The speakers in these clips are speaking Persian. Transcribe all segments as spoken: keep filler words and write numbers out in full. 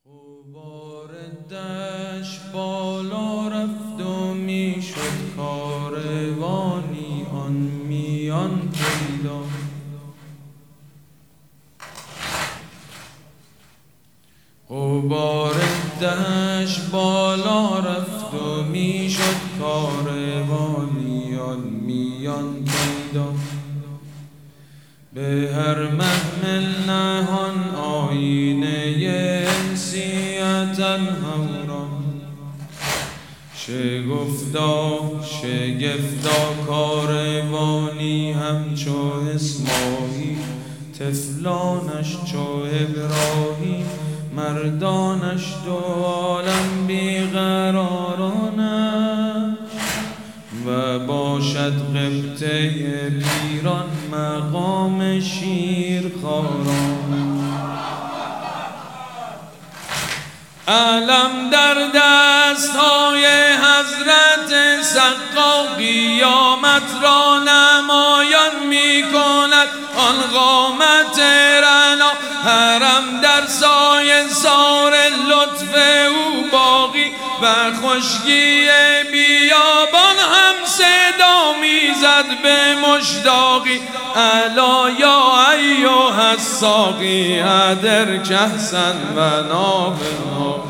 غبار دشت بالا رفت و می شد کاروانی آن میان پیدا. غبار دشت بالا رفت و می شد کاروانی آن میان پیدا. به هر محمل نهان آینه انسیت الهورا. شگفتا شگفتا کاروانی همچو اسماعیل، طفلانش چو ابراهیم، مردانش دو عالم بیقرارانش. و باشد قبطه پیران مقام شیرخواران. علم در دستهای حضرت سقا قیامت را نمایان می کند آن قامت رعنا. حرم در سایه سار لطف او باقی و خشکی بیابان هم صدا میزد به مشتاقی. الا یا ایها الساقی ادر کهسا و ناولنا.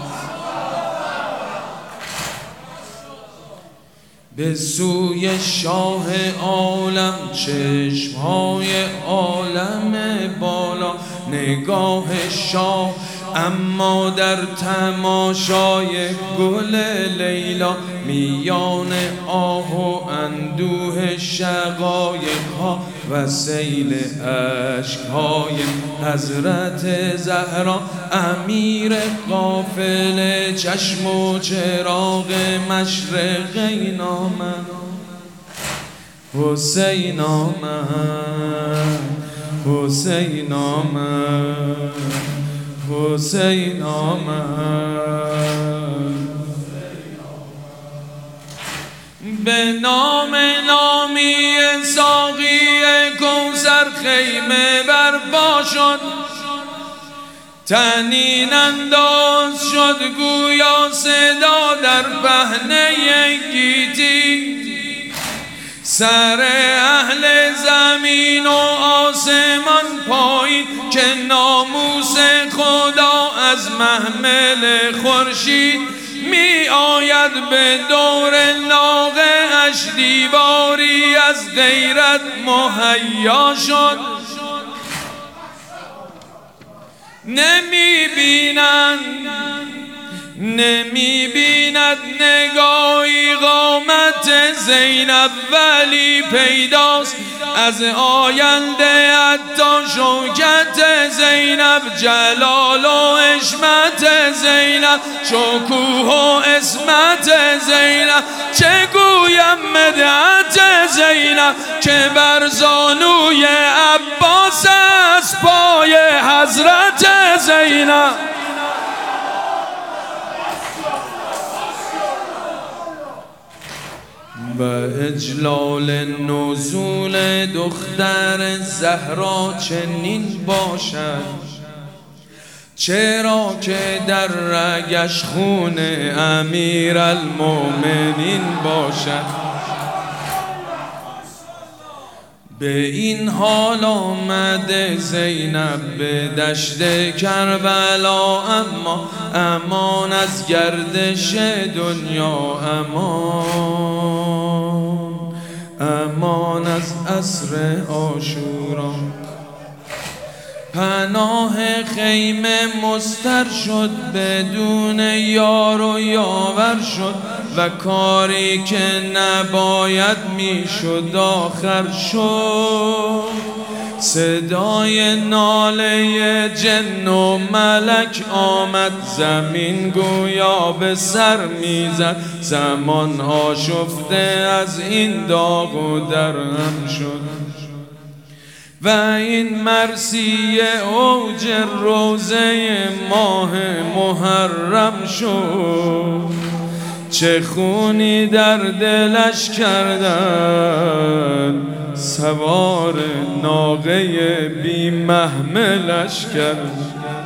به سوی شاه عالم چشمهای عالم بالا، نگاه شاه اما در تماشای گل لیلا. میان آه و اندوه شقایق‌ها و سیل اشک‌های حضرت زهرا. امیر قافله چشم و چراغ مشرقین آمد. حسین آمد، حسین آمد، حسین آمد. به نام نامی ساقی کوثر خیمه برپا شد. طنین انداز شد گویا صدا در پهنه گیتی. سر اهل زمین و آسمان پایین که ناموس خدا از محمل خورشید می آید. به دور ناقه اش دیواری از غیرت مهیا شد. نمی بیند نمی بیند نگاهی قامت زینب، ولی پیداست از آینده حتی شوکت زینب. جلال و حشمت زینب، شکوه و عصمت زینب. چه گویم مدحت زینب که بر زانوی عباس از پای حضرت زینب. و اجلال نزول دختر زهرا چنین باشد، چرا که در رگش خون امیر المؤمنین باشد. به این حال آمده زینب به دشت کربلا، اما امان از گردش دنیا، امان امان از عصر عاشورا. پناه خیمه مستر شد بدون یار و یاور شد. و کاری که نباید میشد آخر شد. صدای ناله جن و ملک آمد زمین گویا به سر میزد. زمان آشفته از این داغ و درهم شد. و این مرثیه اوج روزه ماه محرم شد. چه خونی در دلش کردن سوار ناقه بی محملش کرد.